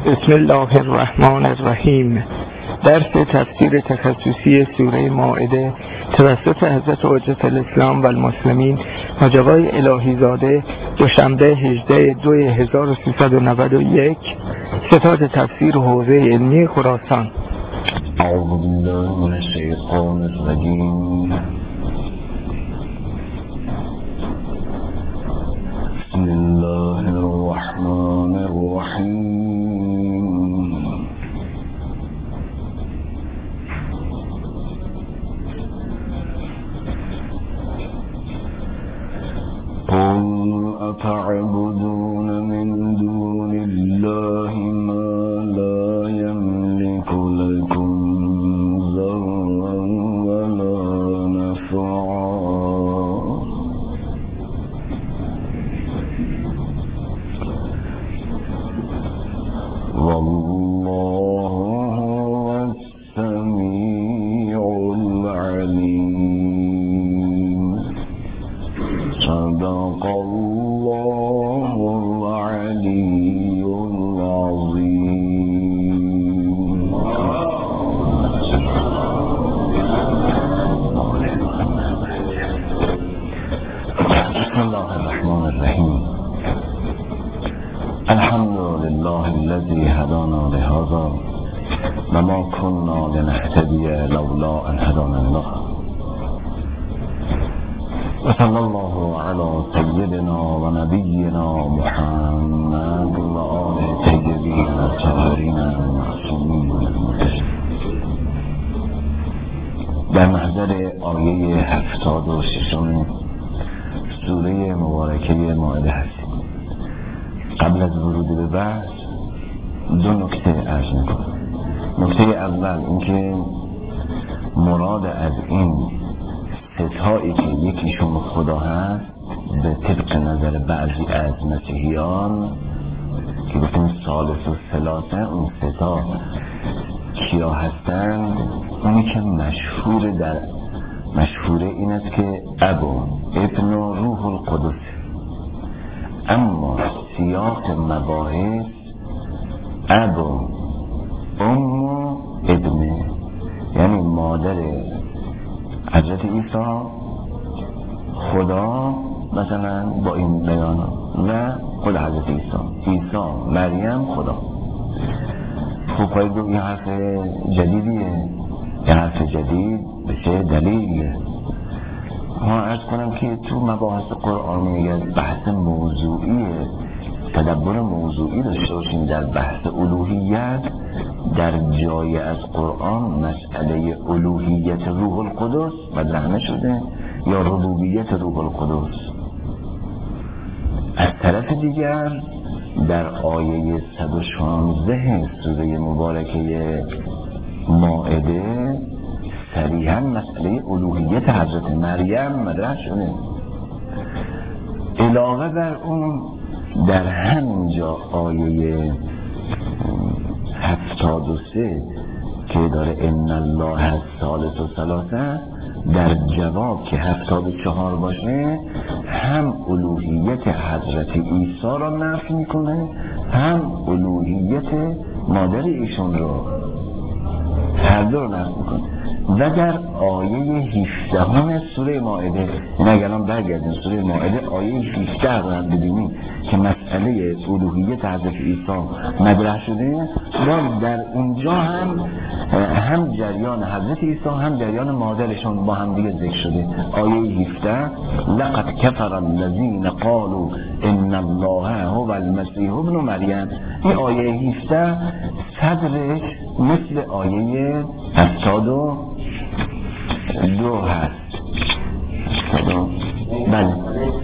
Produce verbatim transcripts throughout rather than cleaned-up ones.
بسم الله الرحمن الرحیم. درس تفسیر تخصصی سوره مائده توسط حضرت حجت الاسلام و المسلمین مجوای الهی زاده، دوشنبه هجدهم دو هزار و سیصد و نود و یک، ستاد تفسیر حوزه علمی خراسان. اعوذ بالله من الشیطان الرجیم. بسم الله الرحمن الرحیم. قل أتعبدون من دون الله ما لا يملك لكم ضرا ولا نفعا والله هو السميع العليم. صدق الله العلي العظيم. بسم الله الرحمن الرحيم. الحمد لله الذي هدانا لهذا وما كنا لنهتدي لولا أن هدانا الله. وصلى الله على سيدنا ونبينا محمد وآل الطيبين الطاهرين المعصومين المرتضين. در محضر آیه هفتاد و ششم سوره مبارکه مائده هستیم. قبل از ورود به بحث دو نکته عرض میکنم. نکته اول اینکه مراد از این ستایی که یکیشون خدا هست به طبق نظر بعضی از مسیحیان که گفتیم ثالث و ثلاثه، اون ستا کیا هستند؟ اونی که مشهور در مشهوره این است که ابو ابن و روح القدس، اما سیاق مباحث ابو ام و ابنه، یعنی مادر حضرت عیسی خدا مثلا با این بیان و خود حضرت عیسی عیسی مریم خدا. خوب باید رو این حرف جدیدیه، این حرف جدید به چه دلیلیه؟ ما عرض کنم که تو مباحث قرآنی بحث موضوعیه، تدبر موضوعی داشته باشیم در بحث الوهیت. در جای از قرآن مسئله الوهیت روح القدس مطرح نشده یا ربوبیت روح القدس. از طرف دیگر در آیه صد و شانزده سوره مبارکه مائده صریحا مسئله الوهیت حضرت مریم مطرح شده. علاوه بر اون در همینجا آیه هفتاد و سه که داره ان الله ثالث و ثلاثه، در جواب که هفتاد و چهار باشه هم الوهیت حضرت عیسی را نفی میکنه، هم الوهیت مادر ایشون رو، هر دو رو نفی میکنه. و در آیه هفده سوره مائده، این اگران برگردیم سوره مائده آیه هفده رو هم ببینیم که مسئله الوهیت حضرت عیسی مطرح شده، باز در اونجا هم هم جریان حضرت عیسی هم جریان مادرشون با هم دیگه ذکر شده. آیه هفده لقد کفر الذین قالوا ان الله هو المسیح ابن مریم. این آیه هفده صدرش مثل آیه هفتاد و دو هست. بله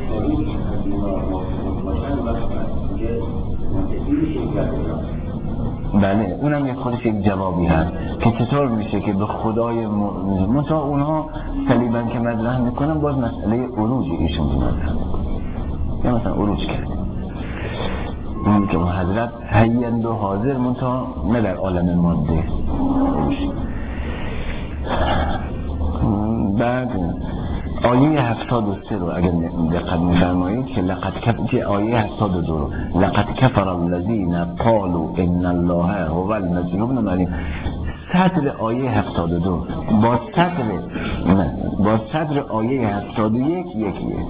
بله اونم یک خودش یک جوابی هست که چطور میشه که به خدای منتها اونها صلیبا که مطرح میکنن باز مسئله عروج ایشون رو مطرح میکنن، یا مثلا عروج کرد اون که حضرت حیند و حاضر منتها نه در عالم ماده. بعد آیه هفتاد و سه رو اگر دقت می‌فرمایید که لقد کفر که آیه هفتاد و دو رو لقد کفر الذین قالوا ان الله هو المسیح ابن مریم، صدر آیه هفتاد و دو با صدر نه با صدر آیه هفتاد و یک یکی یک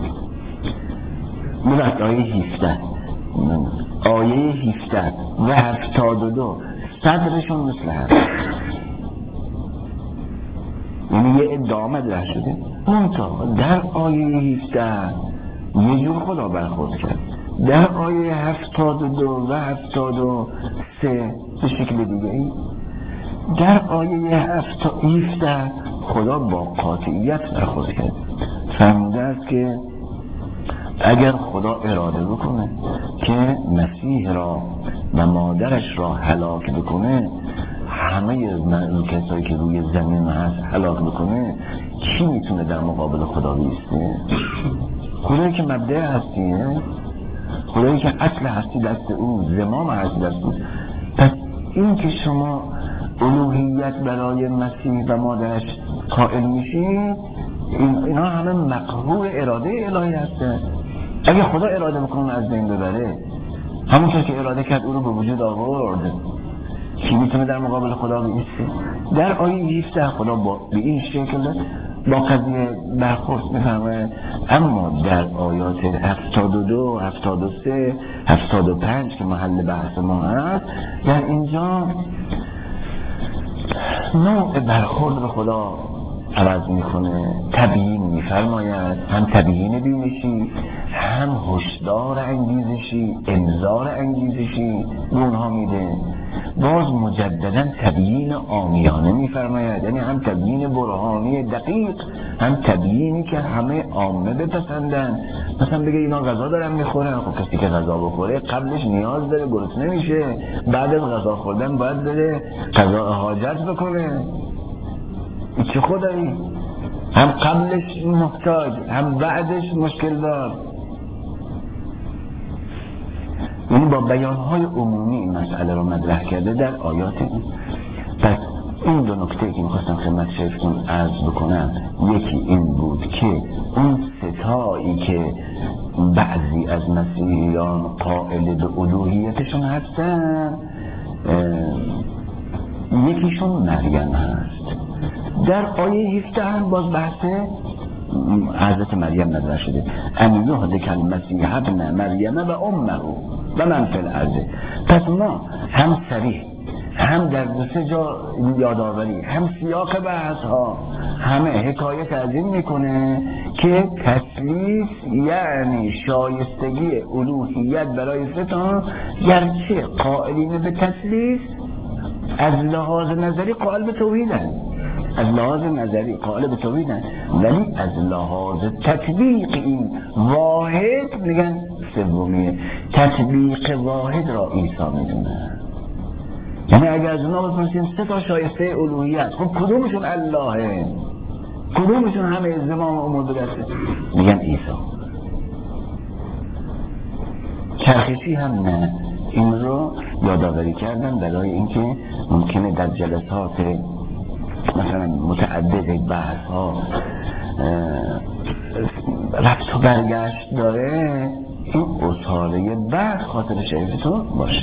مرد آیه هفده آیه هفده و هفتاد و دو صدرشون مثل هم، یعنی یه ادعا مطرح شده منتها در آیه هفده یه جور خدا برخورد کرد، در آیه هفتاد و دو و هفتاد و سه به شکل دیگه ای، در آیه هفده خدا با قاطعیت برخورد کرد. فهمیده است که اگر خدا اراده بکنه که مسیح را و مادرش را هلاک بکنه، همه این کسایی که روی زمین هست هلاک بکنه، کی میتونه در مقابل خدا بیسته؟ خدایی که مبدأ هستیه، خدایی که اصل هستی دست او، زمام هستی دست او. پس این که شما الوهیت برای مسیح و مادرش قائل میشید، این اینا همه مقهور اراده الهی هسته. اگه خدا اراده بکنه از بین ببره، همونطور که اراده کرد او رو به وجود آورد، کی میتونه در مقابل خدا بیسته؟ در آیه هفده خدا با به این شکل با قضیه برخورد میفرماید. اما در آیات هفتاد و دو، هفتاد و سه، هفتاد و پنج که محل بحث ما هست، در اینجا نوع برخورد به خدا عوض میکنه، تبیین میفرماید، هم تبیین بینشی، هم هشدار انگیزشی، انذار انگیزشی به اونها میده. باز مجددا تبیین عامیانه میفرماید، یعنی هم تبیین برهانی دقیق، هم تبیینی که همه عامه بپسندن. مثلا بگه اینا غذا دارن میخورن، خب کسی که غذا بخوره قبلش نیاز داره، گرسنه نمیشه، بعد از غذا خوردن باید بره قضاء حاجت بکنه. این چه خدایی؟ هم قبلش محتاج، هم بعدش مشکل دار. یعنی با بیانهای عمومی این مسئله رو مطرح کرده در آیات این. پس این دو نکته که میخواستم خدمت شریفتون عرض بکنم، یکی این بود که اون ستایی که بعضی از مسیحیان قائل به الوهیتشون هستن، یکیشون مریم هست. در آیه هفده هم باز بحث حضرت مریم مطرح شده، ان یهلک المسیح ابن مریم و امه و من فی الارض. پس ما هم صریح، هم در دو سه جا یادآوری، هم سیاق بحث ها همه حکایت از این میکنه که تثلیث یعنی شایستگی الوهیت برای ستا، گرچه قائلین به تثلیث از لحاظ نظری قائل به توحیدن، از لحاظ نظری قائل به توحیدن، ولی از لحاظ تطبیق این واحد میگن سومیه. تطبیق واحد را عیسی میدونه. یعنی اگر از اونا بپرسیم سه تا شایسته الوهیت، خب کدومشون اللهه؟ کدومشون همه زمام امور بدسته؟ میگن عیسی. چرخشی هم نه. این رو یادآوری کردن برای اینکه ممکنه در جلسات مثلا متعدد بحث ها رفت و برگشت داره، این اصحاره بحث خاطر شریفتون باشه.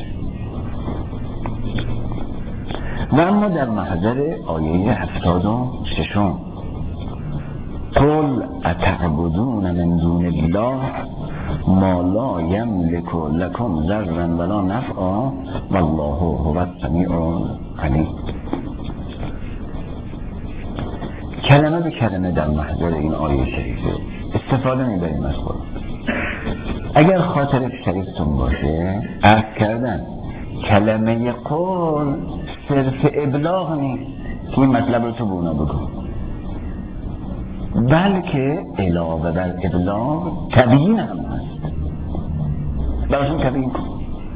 و اما در محضر آیه هفتاد و ششم، قل اتعبدون من دون الله ما لا یملک لکم ضرا ولا نفعا والله هو السمیع العلیم. کلمه به کلمه در محضر این آیه شریفه استفاده میبریم از خود. اگر خاطر شریفتون باشه، عرض کردن کلمه قول صرف ابلاغ نیست که این مطلب رو تو بونا بگو، بلکه علاوه بر ابلاغ تبیین هم هست. براشون تبیین کن.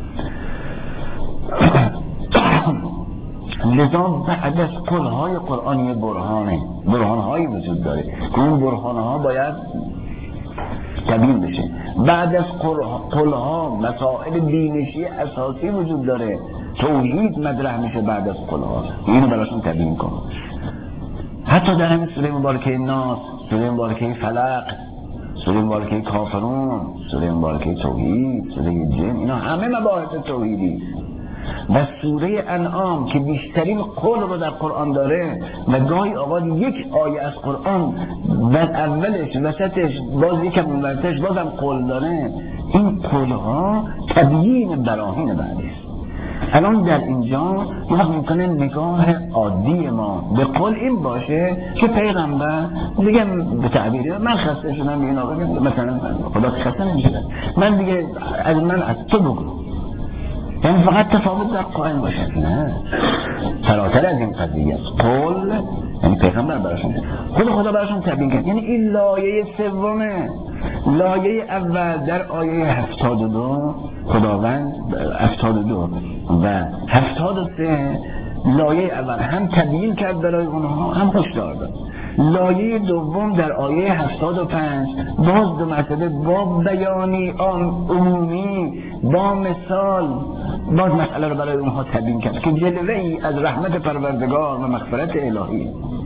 لذا بعد از قولهای قرآنی برهانه برهانهایی وجود داره که اون برهانها باید تبیین بشه. بعد از قولها مسائل بینشی اساسی وجود داره، توحید مطرح میشه بعد از قولها، اینو براشون تبیین کن. حتی در همین سوره مبارکه ناس، سوره مبارکه فلق، سوره مبارکه کافرون، سوره مبارکه توحید، سوره جن، اینا همه مباحث توحیدی. و سوره انعام که بیشترین قول رو در قرآن داره و گاهی اوقات یک آیه از قرآن و اولش وسطش باز یکم اونورتش بازم قول داره، این قولها تبیین براهین بعدی است. الان در اینجا ما میکنه نگاه عادی ما به قول این باشه که پیغمبر دیگه به تعبیر من خسته شدم اینا بگم مثلا خدا خسته نمیشه، من دیگه از من از تو بگو، یعنی فقط تفاوت در قائل باشد. نه، فراتر از این قضیه است. قول یعنی پیغمبر براشون خود خدا براشون تبیین کرد. یعنی این لایه سومه. لایه اول در آیه هفتاد و دو خداوند هفتاد و دو و هفتاد و سه لایه اول هم تبیین کرد برای اونها هم هشدار داد. لایه دوم در آیه هفتاد و پنج باز دو مرتبه با بیانی عمومی با مثال باز مسئله رو برای اونها تبیین کرد که جلوه ای از رحمت پروردگار و مغفرت الهی.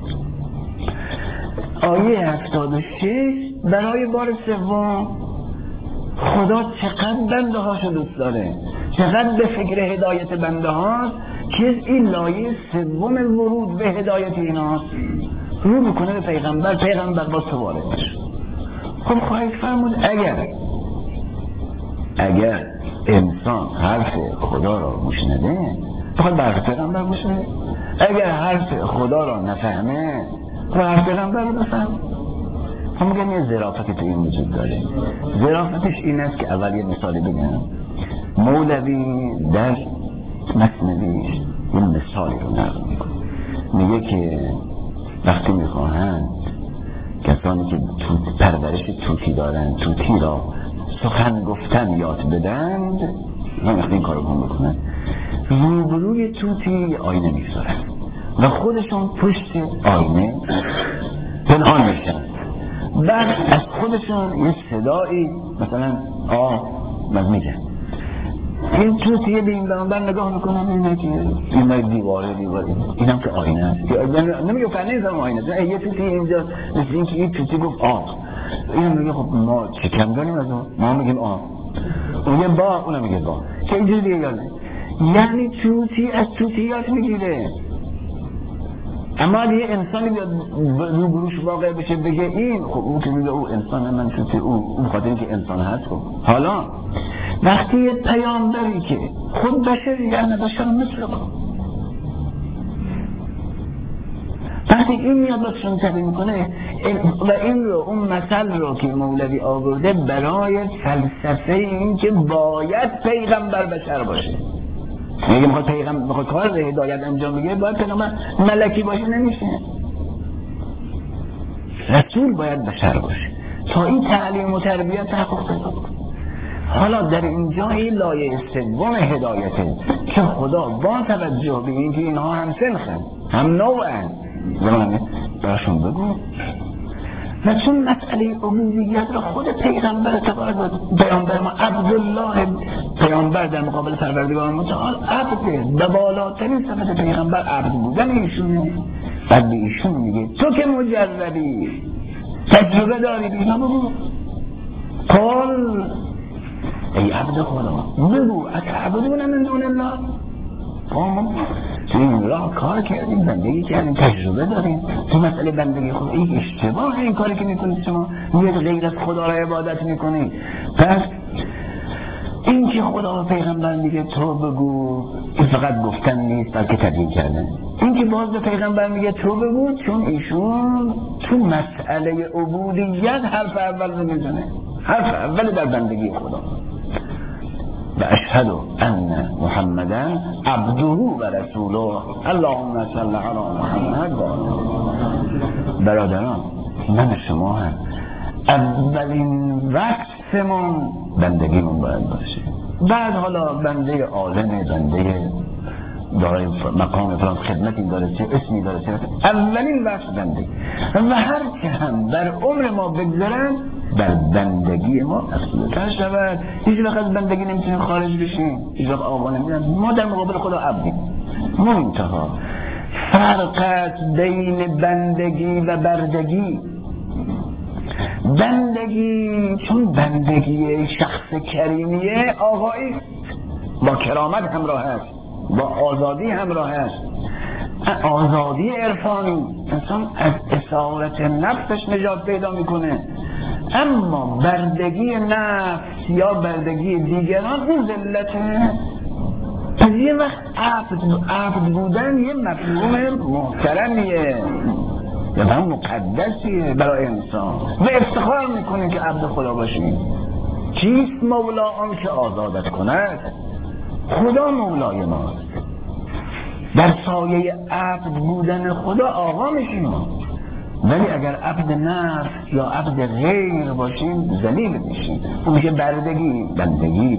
آیه هفتاد و شش برای بار سوم خدا چقدر بنده هاشو دوست داره، چقدر به فکر هدایت بنده هاست که این لایه سوم ورود به هدایت ایناست. رو میکنه به پیغمبر، پیغمبر با سواله. خب خواهید فرمود اگر اگر انسان حرف خدا را گوش نده بخواد برای پیغمبر گوش نده، اگر حرف خدا را نفهمه برای پیغمبر رو بفهم. هم میگم یه ظرافت تو این وجود داره. ظرافتش این است که اول یه مثالی بگم. مولوی در مثنویش یه مثالی رو نقل میکنه، میگه که وقتی میخواهند کسانی که توت پرورش توتی دارن توتی را سخن گفتن یاد بدند، من وقتی این کارو بکنن روبروی توتی آینه میذارن و خودشون پشت آینه پنهان میشن. بعد از خودشون یه صدایی مثلا آه من میگن این توتیه به این بنابر نگاه میکنم اینه که این باید دیواره دیواره اینم که آینه هست. نمیگه فرنه نیزم آینه هست. یه توتی اینجا مثل این که این توتی گفت آه، اینم میگه خب ما چه کم داریم از اون، ما میگیم آه، اون میگه با، اونم میگه با، که اینجوری دیگه یاده. یعنی توتی از توتیات میگیره. اما اگه یه انسانی بیاد روبروش واقع بشه بگه این، خب اون که میگه او انسان من توتی او اون خاطر اینکه انسان هست. خب حالا وقتی یه پیامبری که خود بشری یعنی بشر مثل ما، وقتی این میاد باشون تبیین میکنه و این رو اون مثل رو که مولوی آورده برای فلسفه این که باید پیغمبر بشر باشه، میگه میخواد پیغمبر میخواد کار هدایت انجام بگیره باید پیغمبر ملکی باشه، نمیشه، رسول باید بشر باشه تا این تعلیم و تربیت تحقق پیدا کنه. حالا در اینجا این لایه سوم هدایته که خدا با توجه به اینکه اینها هم سنخن هم نوعن زمانه براشون بگو و چون مسئله عبودیت را خود پیغمبر تبارک و پیامبر ما عبدالله، پیامبر در مقابل پروردگار متعال عبده، به بالاترین صفت پیغمبر عبد بودن ایشونه. بعد به ایشون میگه تو که مجربی تجربه داری بینا بگو، قل ای عبد خدا بگو اتعبدون من دون الله، تو این راه کار کردیم، بندگی کردیم، تجربه داریم تو مسئله بندگی خدا. این اشتباه این کاری که میکنید شما، میاد غیر از خدا را عبادت میکنید. پس این که خدا و پیغمبر میگه تو بگو، این فقط گفتن نیست بلکه تبیین کردن. این که باز به پیغمبر میگه تو بگو، چون ایشون تو مسئله عبودیت حرف اول رو میزنه، حرف اول در بندگی خدا. و اشهد ان محمدا عبده و رسوله اللهم صل علی محمد. برادران من شما هم اولین وقتمون بندگیمون باید باشه. بعد حالا بنده عالم، بنده دارای مقام فلان خدمتی داره، چه اسمی داره، چه اولین وقت بندگی. و هر که هم در عمر ما بگذارن در بندگی ما اصلتر شود. هیچ وقت از بندگی نمیتونیم خارج بشیم، هیچ وقت آقا نمیدن. ما در مقابل خدا عبدیم. منتها فرقت بین بندگی و بردگی بندگی چون بندگی شخص کریمیه آقایی با کرامت همراه است، با آزادی همراه است، آزادی عرفانی، انسان از اسارت نفسش نجات پیدا میکنه. اما بردگی نفس یا بردگی دیگران اون ذلته. پس یه وقت عبد عبد بودن یه مفهوم محترمیه، یا هم مقدسیه برای انسان و افتخار میکنه که عبد خدا باشیم. چیست مولا؟ آن که آزادت کند. خدا مولای ماست، در سایه عبد بودن خدا آقا میشیم. ولی اگر عبد نفس یا عبد غیر باشیم ذلیل میشیم. اون میشه بردگی، بندگی.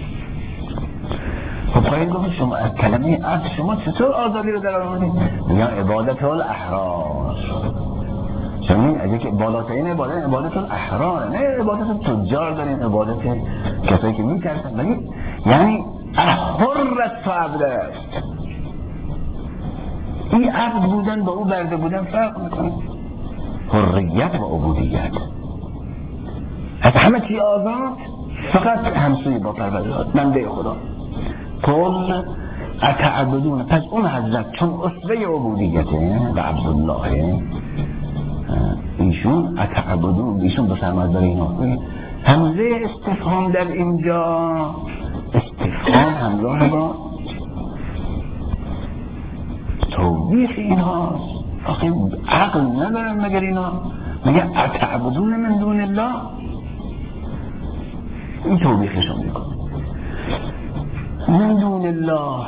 خب خواهید گفت شما از کلمه عبد شما چطور آزادی رو در آوردید؟ یا عبادت الاحرار. شما اگه که بالاترین عبادت عبادت الاحرار، نه عبادت تجار دارین، عبادت کسایی که میترسن، ولی یعنی حرت تو عبد است. این عبد بودن با او برده بودن فرق میکنه. حریت و عبودیت، از همه چی آزاد، فقط همسوی با پروردگار، بنده خدا. قل اتعبدون، پس اون حضرت چون اسوه عبودیته و عبدالله، ایشون اتعبدون، ایشون به سرمازدار اینا همزه استفهام در اینجا، استفهام همراه با توبیخ اینهاست. آخه عقل ندارن مگر اینا؟ مگر اتعبدون من دون الله؟ این توبیخشون میکنه من دون الله.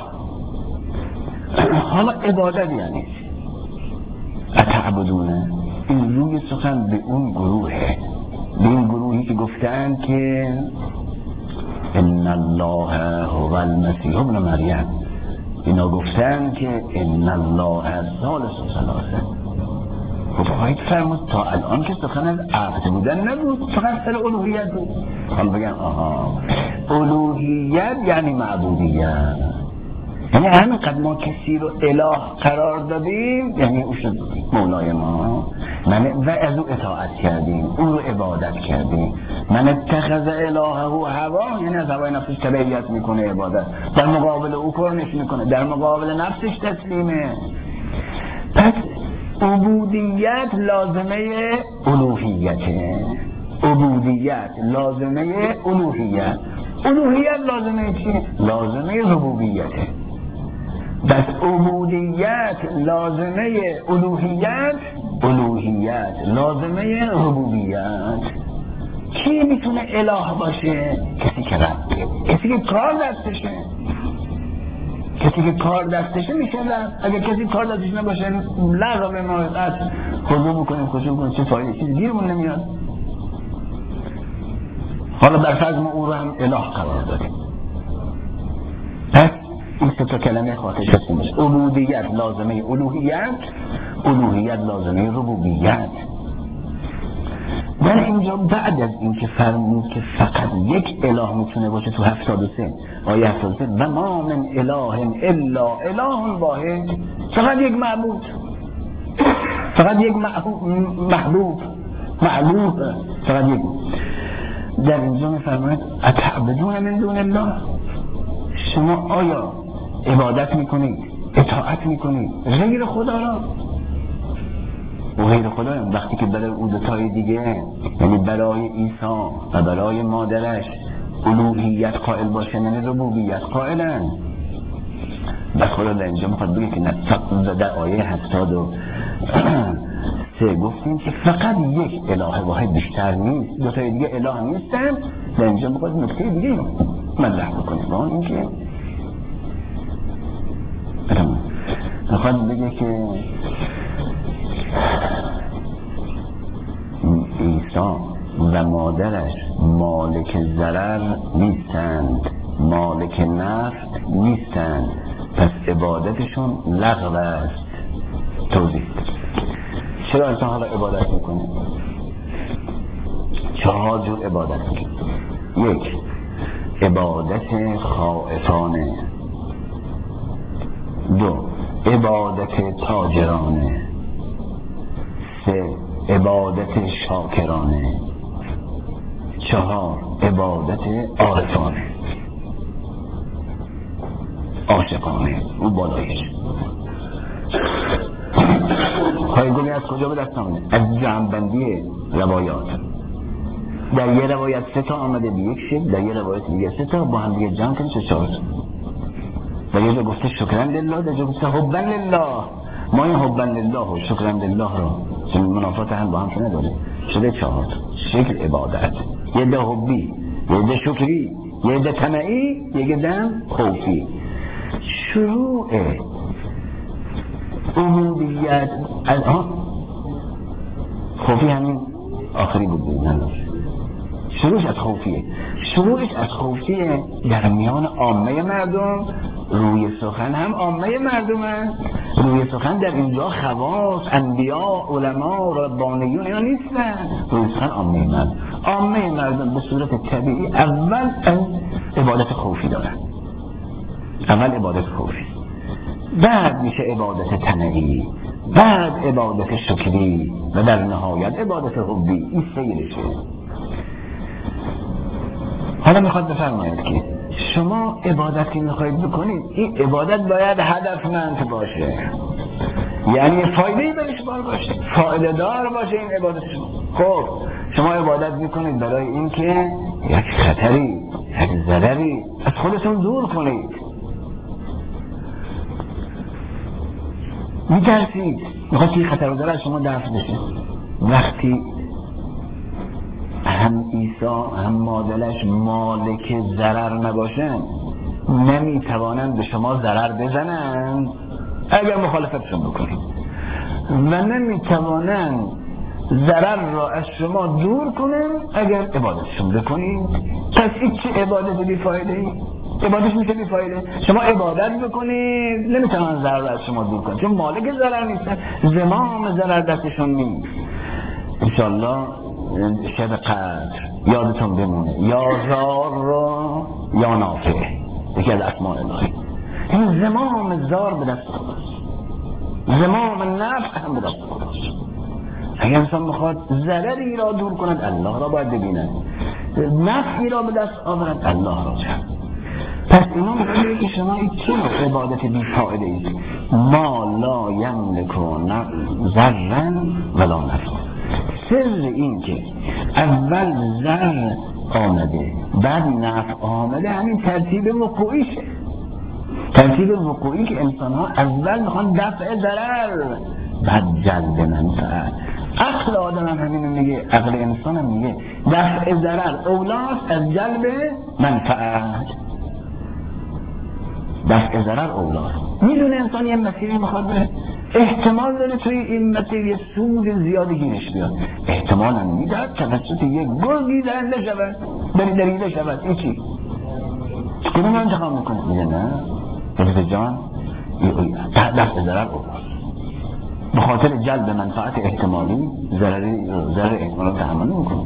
حالا عبادت یعنی اتعبدونه، این روی سخن به اون گروهه، به این گروهی که گفتن که ان الله هو المسیح ابن مریم. اینا گفتن که ان الله ثالث ثلاثه. خب باید فرمود تا الان که سخن از عبد بودن نبود، فقط سر الوهیت بود. هم بگن آها الوهیت یعنی معبودیت، یعنی همینقدر ما کسی رو اله قرار دادیم یعنی او شد مولای ما، من و از او اطاعت کردیم، او رو عبادت کردیم. من اتخذ الهه و هوا، یعنی از هوای نفسش تبعیت میکنه، عبادت در مقابل او کرنش میکنه، در مقابل نفسش تسلیمه. پس عبودیت لازمه الوهیته، عبودیت لازمه الوهیت، الوهیت لازمه چی؟ لازمه ربوبیته. بس عبودیت لازمه الوهیت، الوهیت لازمه ربوبیت. کی میتونه اله باشه؟ کسی که ربه، کسی که کار دستشه. کسی که کار دستشه میشه رب. اگر کسی کار دستش نباشه لغو به ما از خضوع بکنیم خشوع کنیم چه فایده، چیز گیرمون نمیاد. حالا در فرض ما او رو هم اله قرار داریم. پس این سه تا کلمه خاطر داشته باشه. عبودیت لازمه الوهیت، الوهیت لازمه ربوبیت. در اینجا بعد از اینکه فرمود که فقط یک اله میتونه باشه تو هفتاد و سه آیه هفتاد و سه و ما من اله الا اله واحد، فقط یک معبود، فقط یک محبوب معبود، فقط یک. در اینجا میفرماید اتعبدون من دون الله، شما آیا عبادت میکنید، اطاعت میکنید غیر خدا را؟ و غیر خدا هم وقتی که برای اون دوتای دیگه، یعنی برای عیسی و برای مادرش الوهیت قائل باشن، یعنی ربوبیت قائلن. و خدا در اینجا میخواد بگه که در آیه هفتاد و سه گفتیم که فقط یک اله واحد بیشتر نیست، دوتای دیگه اله نیستن. در اینجا میخواد نکته دیگه مطرح بکنیم، با این که میخواد بگه که عیسی و مادرش مالک ضرر نیستند، مالک نفع نیستند، پس عبادتشون لغو است. توضیح چرا انسان حالا عبادت میکنه؟ چهار جور عبادت میکنه. یک، عبادت خائفانه. دو، عبادت تاجرانه. سه، عبادت شاکرانه. چهار عبادت عارفانه عاشقانه. او بالایش پایگونی از کجا به دست آمده؟ از جمع‌بندی روایات. در یه روایت سه تا آمده به یک شکل، در یه روایت دیگه سه تا با هم دیگه جمع کنیم چه چهار. در یه جا گفته شکرن لله، در جا گفته حبن لله. ما این حبن لله و شکرن لله رو چون منافات هم با هم شده داره شده چهار شکل عبادت. یه ده حبی، یه ده شکری، یه ده طمعی، یه ده خوفی. شروع عبودیت از آن خوفی همین آخری بود دیدن. شروعش از خوفیه. شروعش از خوفیه در میان عامه مردم. روی سخن هم عامه مردم هست. روی سخن در اینجا خواص، انبیاء، علما، ربانیون اینا نیستن. روی سخن عامه مردم. عامه مردم به صورت طبیعی اول از عبادت خوفی دارن. اول عبادت خوفی، بعد میشه عبادت طمعی، بعد عبادت شکری و در نهایت عبادت حبی. این سیرشه. حالا میخواد بفرماید که شما عبادت که میخواید بکنید این عبادت باید هدفمند باشه، یعنی فایده‌ای برش بار باشه، فایده دار باشه این عبادت شما. خب شما عبادت میکنید برای اینکه یک خطری، یک ضرری از خودتون دور کنید. میترسید میخواد که خطر و ضرر شما دفع بشه. وقتی هم عیسی هم مادلش مالک ضرر نباشن نمیتوانند به شما ضرر بزنند اگر مخالفتشون بکنید و نمیتوانند ضرر را از شما دور کنند اگر عبادتشون بکنید. پس این چه عبادت بیفایده ای؟ عبادت میشه بیفایده. شما عبادت بکنید نمیتوانند ضرر را از شما دور کنند چون مالک ضرر نیستن، زمام ضرر دستشون نیست. انشالله شب قدر یادتون بمونه یا زار را یا نافع، یکی از اسماء الهی. این زمام زار به دست خداست، زمام نفع هم به دست خداست. اگر انسان میخواد ضرری را دور کند الله را باید ببیند، نفعی را به دست آورد الله را جمع. پس اینا میگه که شما این چه نوع عبادت بیفایده اید؟ ما لا یملکون ضرا ولا نفع. سر این که اول ضرر آمده بعد نفع آمده همین ترتیب وقوعیشه. ترتیب وقوعی که انسان ها اول میخوان دفع ضرر بعد جلب منفعت. عقل آدم هم همینو میگه، عقل انسان هم میگه دفع ضرر اولاست از جلب منفعت. دفع ضرر اولاست. میدونه انسان یه مسیری میخواد بره، احتمال داره توی این مسیر یه سود زیادی گیرش بیاد، احتمال هم میداد توسط یه گرگی درنده شود بری دریده شود. این چی؟ کنون انتخاب میکنه؟ میگه نه حفظ جان دفع ضرر اولاست. به خاطر جلب منفعت احتمالی ضرر ضرر احتمالی تحمل نمیکنه.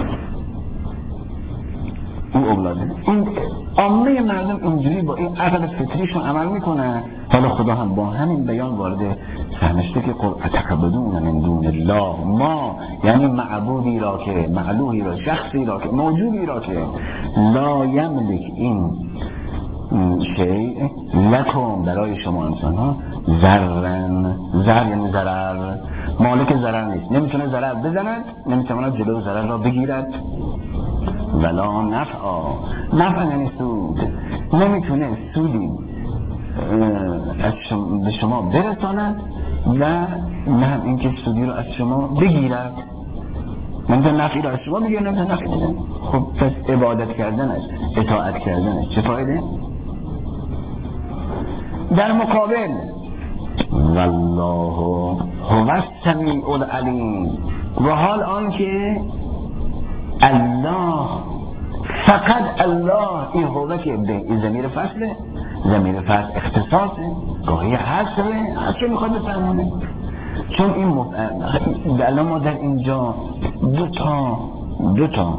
این اولاده. این عامه مردم اینجوری با این عقل فطریشون عمل میکنن. حالا خدا هم با همین بیان وارد فهمشته که قل اتعبدون من دون الله ما، یعنی معبودی را که معلوهی را، شخصی را که موجودی را که لا یملک این شیء لکم برای شما انسان ها ضررن، ضرر یعنی ضرر، مالک ضرر نیست، نمیتونه ضرر بزند، نمیتونه جلو ضرر را بگیرد. ولا نفع، نفع یعنی سود، نمیتونه سودی از شما به شما برساند و نه هم اینکه سودی رو از شما بگیرد. نمیتونه نفعی رو از شما بگیرد، نمیتونه نفعی بزن. خب پس عبادت کردنش، اطاعت کردنش چه فایده؟ در مقابل والله هو السمیع العلیم، و حال آن که الله، فقط الله، این هوه که به این ضمیر فصله، ضمیر فصل اختصاصه، گاهی حصره، حصر میخواد بفرمونه. چون این مف... الان ما در اینجا دو تا دو تا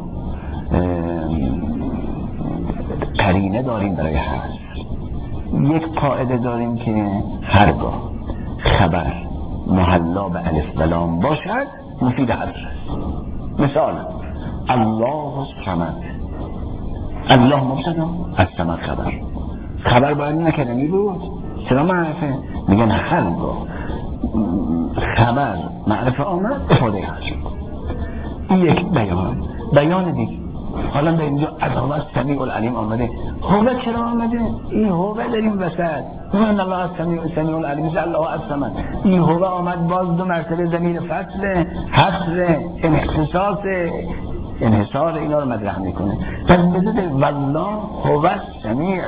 قرینه داریم برای حصر. یک قاعده داریم که هرگاه خبر محلا به الف و لام باشد مفید حضرت. مثال الله الصمد، الله مبتدا، الصمد خبر. خبر باید نکردنی بود، چرا معرفه؟ میگن حل با خبر معرفه آمد افاده حل. این یک بیان. بیان دیگه حالا در اینجا از هو السمیع العلیم آمده. هو چرا آمده؟ این هو داریم وسط. ان الله السمیع سمیع العلیم مثل الله الصمد. این هو آمد باز دو مرتبه ضمیر فصل، حصر، انخصاص، انحصار اینا رو مطرح میکنه. پس بذاره والله هو السمیع.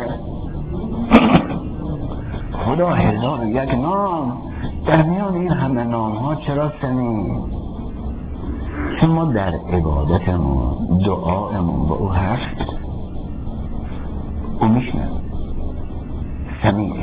خدا هزار و یک نام. در میان این همه نام ها چرا سمیع؟ چون ما در عبادتمون دعایمون با او هست، او میشنه سمیع.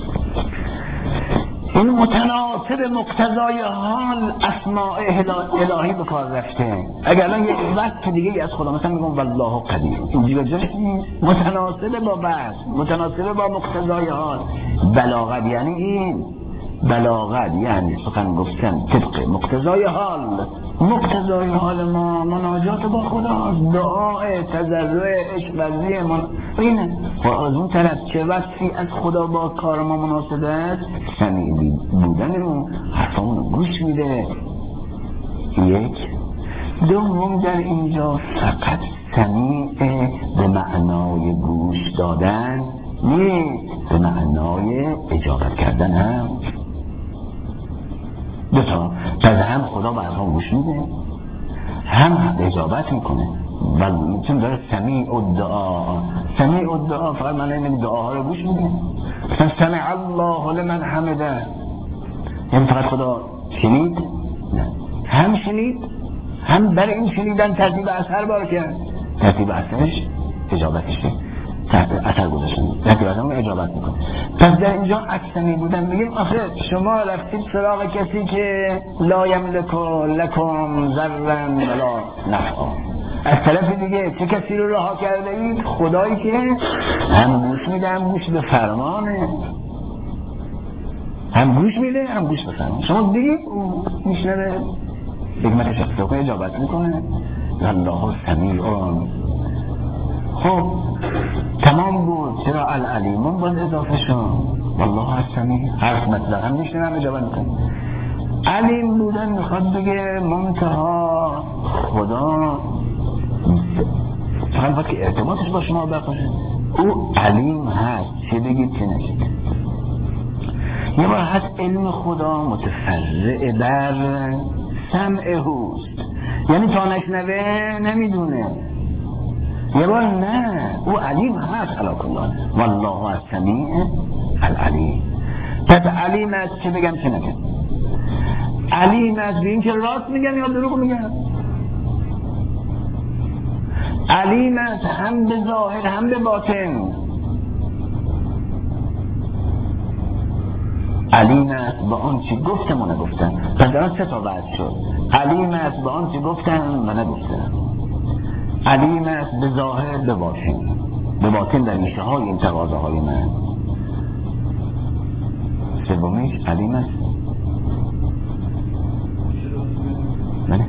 این متناسب مقتضای حال اسماء الهی به کار رفته. اگر الان یک وقت دیگه از خدا مثلا میگم والله قدیر، اینجا جاش نیست، متناسب با بعض، متناسب با مقتضای حال. بلاغت یعنی این، بلاغت یعنی سخن گفتن طبق مقتضای حال. مقتضای حال ما مناجات با خداست، دعای تضرع عشق ورزی من اینه. و از اون طرف چه وصفی از خدا با کار ما مناسب است؟ سمیع بودن رو حرفمون گوش میده. یک. دوم در اینجا فقط سمیع به معنای گوش دادن نیست، به معنای اجابت کردن هم. دو تا. پس هم خدا به حرفان گوش میده، هم اجابت میکنه. و چون داره سمیع الدعا، سمیع الدعا فقط معنی اینه دعاها رو گوش میده. مثلا سمع الله لمن حمده، یعنی فقط خدا شنید؟ نه، هم شنید، هم برای این شنیدن ترتیب اثر بار کرد. ترتیب اثرش اجابتش اثر گذاشتن، ترتیب اثر اجابت میکنه. پس در اینجا اکسمی بودن میگیم آخه شما رفتید سراغ کسی که لا یملک لکم ضرا ولا نفعا. از طرف دیگه چه کسی رو رها کرده اید؟ خدایی که هم گوش میده، هم گوش به فرمانه، هم گوش میده، هم گوش به فرمان. شما دیگه میشنوه حکمت شخصه که اجابت میکنه. الله سمیعون. خب تمام بود. چرا العلیمون باز اضافه شد؟ والله السمیع. حرف مطلق هم میشنه، هم اجابت میکنه. علیم بودن میخواد بگه منتها خدا فقط باید که ارتباطش با شما بخواشه. او علیم هست، چه بگید چه نشید. یه بار هست علم خدا متفرع بر سمعه هست، یعنی تا نشنوه نمیدونه. یه بار نه، او علیم هست علا کلان. والله السمیع العلیم. پس علیم است چه بگم چه نگم. علیم است به این که راست میگم یا دروغ میگم. علیم است هم به ظاهر هم به باطن. علیم است با آن چی گفتم و نگفتم. پس در آن سه تا بعد شد. علیم است با آن چی گفتم و نگفتم. علیم است به ظاهر به باطن، به باطن در میشه های این تقاضه های من. سومیش علیم است منه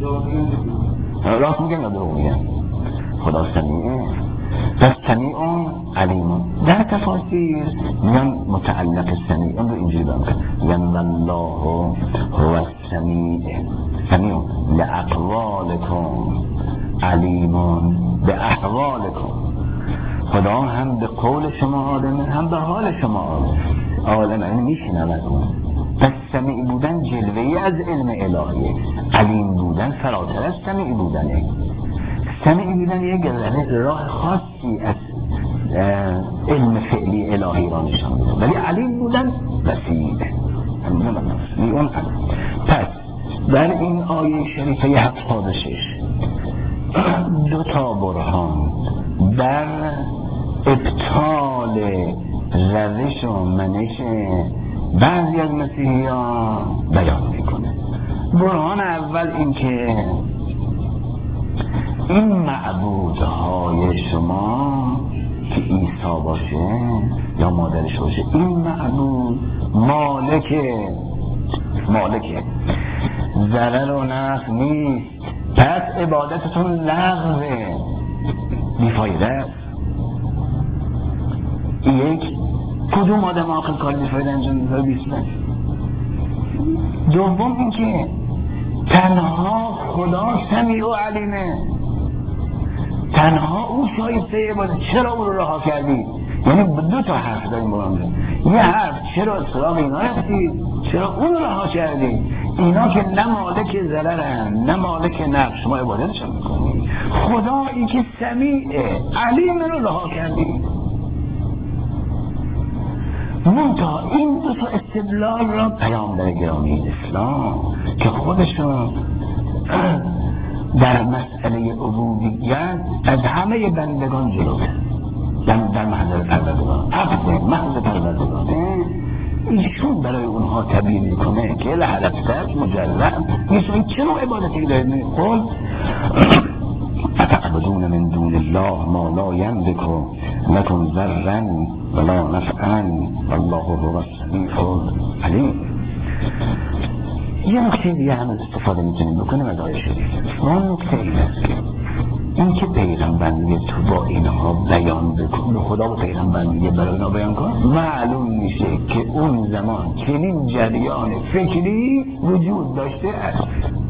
راست میگم یا دروغ میگم. خدا سمیعه. پس سمیعون علیمون. در تفاسیر میگن متعلق سمیعون رو اینجوری بهم کرد، میگن الله هو السمیع سمیعون لاقوالکم علیمون به احوالکم. خدا هم به قول شما آدمه، هم به حال شما آدمه. عالم این میشنود. پس سمیع بودن جلوه‌ای از علم الهیه، علیم بودن فراتر از سمیع بودنه. سمیع بودن یک راه خاصی از علم فعلی الهی را نشان میده، ولی علیم بودن وسیعه. سمیعون علیم. پس در این آیه شریفه هفتاد و شش دو تا برهان در ابطال روش و منش بعضی از مسیحیان بیان میکنه. برهان اول این که این معبودهای شما که عیسی باشه یا مادرش باشه، این معبود مالک مالک ضرر و نفع نیست، پس عبادتتون لغوه، بیفایده است. یک، کدوم آدم عاقل کار بیفایده انجام میده؟ بیسته. دوم اینکه تنها خدا سمیع و علیمه، تنها او شایسته عبادت. چرا او رو رها کردی؟ یعنی دو تا حرف داریم با هم. یه حرف چرا سراغ اینا رفتی؟ چرا اون رو رها کردی؟ اینا که نه مالک ضررن نه مالک نفع، شما عبادتشون میکنی. خدا این که سمیعه علیم رو رها کردی. منتها این دو تا استدلال را پیامبر گرامی اسلام که خودشون در مسئله عبودیت از همه بندگان جلوه، در در محضر پروردگار، عبد محض پروردگار، ایشون برای اونها تبیین میکنه که لحظت مجرد ایشون چه نوع عبادتی دارید؟ قل اتعبدون من دون الله ما لا یملک لکم ضرا ولا نفعا والله هو السمیع العلیم. یه نکته دیگه هم استفاده میتونیم بکنیم از آیه شریف. اون نکته این است که این که پیغمبر میگه تو با اینها بیان بکن، خدا با پیغمبر میگه برای اینا بیان کن، معلوم میشه که اون زمان چنین جریان فکری وجود داشته است.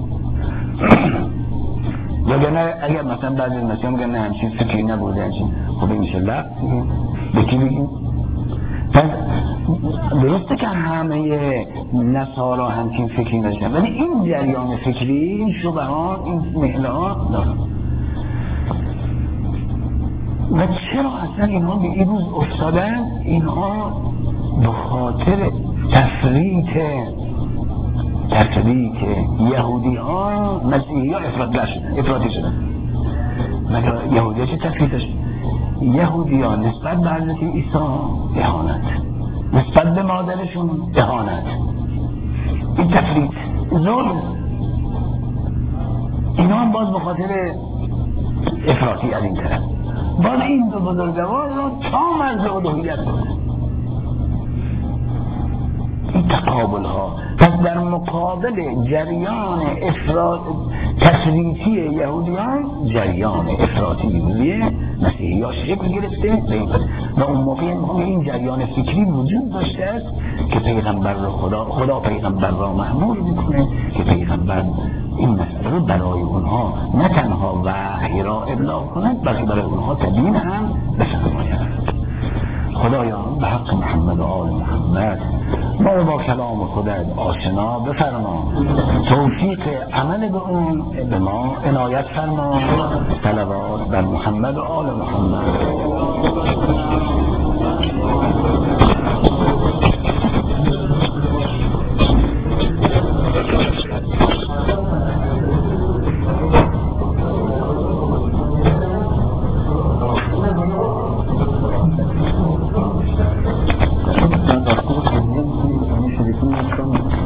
وگرنه اگر مثلا بعضی از مسیحا میگن نه همچین فکری نبوده، همچین خب این شلق به کی بگیم؟ پس درسته که همه نصارا همچین فکری نداشتن، ولی این جریان فکری، این شبهات، این محلات دارن. و چرا اصلا اینها به این روز افتادن؟ اینها به خاطر تفریط تفریط یهودی ها مسیحی ها افراطی شدن. مگر یهودی ها چه تفریطش؟ یهودی ها نسبت به حضرت عیسی اهانت، نسبت به مادرشون اهانت، این تفریط ظلم. اینا هم باز به خاطر افراطی از این طرف باز این دو بزرگوار رو تا مرز الوهیت بود. این تقابل ها پس در مقابل جریان افراط تفریطی یهودیان جریان افراطی روی مسیحی ها شکل گرفته و اون موقع این جریان فکری وجود داشته است که پیغمبر رو خدا خدا پیغمبر را مأمور میکنه که پیغمبر این مسئله رو برای اونها نه تنها وحی را ابلاغ کند بلکه برای اونها تبیین هم بفرماید. خدایا به حق محمد و آل محمد ما رو با کلام خودت آشنا بفرما، توفیق عمل به اون به ما عنایت فرما. صلوات بر محمد و آل محمد.